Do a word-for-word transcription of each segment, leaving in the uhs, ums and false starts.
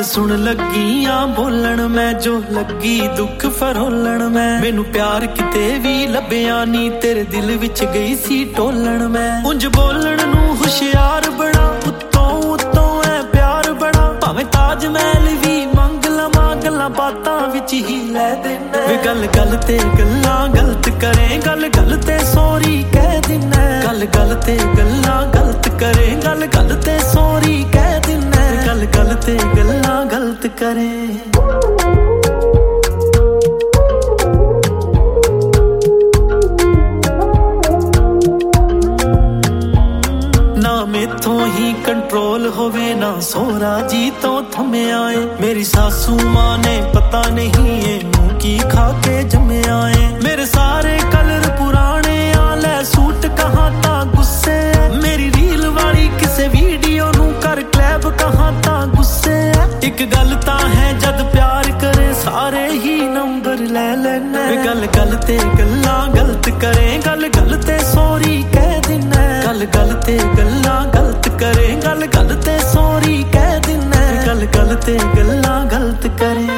गल सुन लगी आ बोलन मैं जो लगी दुख फरोलन मैं मैनू प्यार किते भी लभ्या नी तेरे दिल विच गई सी टोलन मैं उंज बोलन नू हुशियार बड़ा उत्तों उत्तों है प्यार बड़ा भावें ताज महल भी मंग लवां गल्लां बातां विच ही लै देना वे गल गल ते गल्लां गलत करे गल गल ते सॉरी कह देना गल गल ते गल्लां गलत करे गल गल ते सॉरी कह देना गल गल ते गल्लां गलत करे मेथों ही कंट्रोल होवे ना सोहरा जी तो थमे आए मेरी सासू मां ने पता नहीं है मुंह की खा के जमे आए मेरे सारे कलर पुराने आले सूट कहां ता गुस्से मेरी रील वाली किसे वीडियो नू कर क्लैब कहां ता गुस्से एक गल ता है जद प्यार करे सारे ही नंबर ले लेना गल गल ते गल्लां गलत करे गल गल ते सॉरी कह देना गल गल ते गल्लां गलत करे गल गल ते सॉरी कह देना गल गल ते गल्लां गलत करे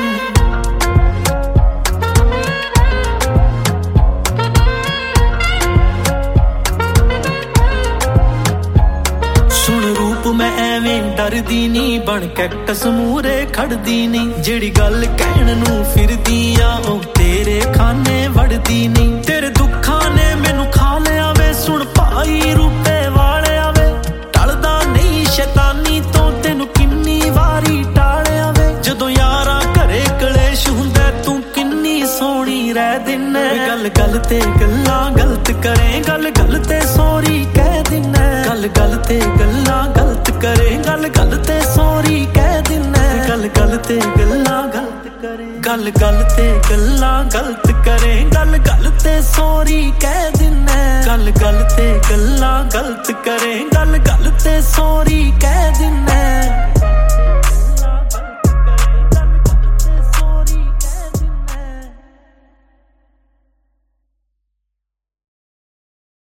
सुन रूप मैं एवें डरदी नी बन कैक्टस मूरे खड़दी नी जेड़ी गल कहण नू फिरदी आ ओ तेरे खाने वड़दी नी तेरे दुखां ने मैनू खा लिया वे सुन भाई रूपे वाले आवे टलदा नहीं शैतानी तो तेनू किन्नी वारी टालिया वे जदों यारां घरे कलेश हुंदा तू किन्नी सोहणी रह दिना गल गल ते गल्लां गलत करे गल गल ते सॉरी कह देना गल गल ते गल्लां गलत करे गल गल ते सॉरी कह देना गल गल ते गल्लां गलत करे गल गल ते गल्लां गलत करे गल गल ते सॉरी कह देना गल गल ते गल्लां गलत करे गल गल ते सॉरी कह